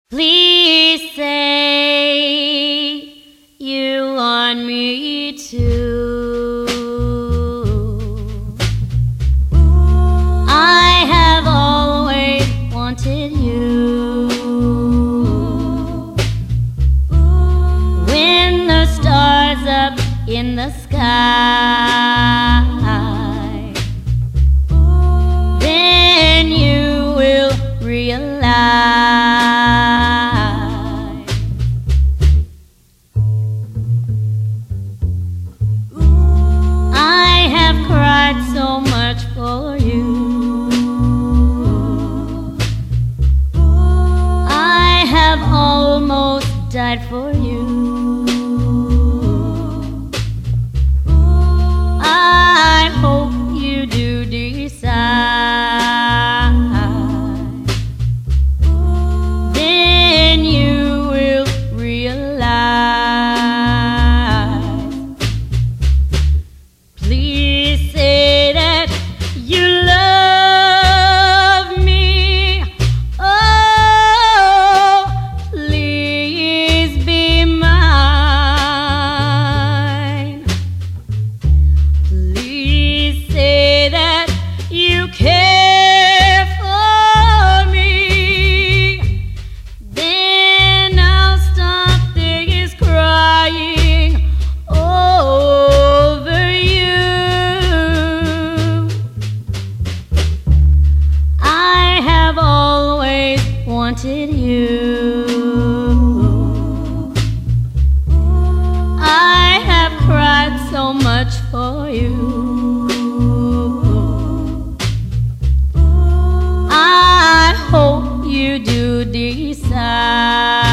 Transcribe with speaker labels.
Speaker 1: Please say you want me to. I have always wanted you. When the stars up in the sky, then you will realize I have cried so much for you. I have almost died for you. I hope you do decide. Then you will realize. Please say that you love me. Oh, please be mine. Please say that you care for me. Then I'll stop this crying over you. I have always wanted you. I have cried so much for you. I hope you do decide.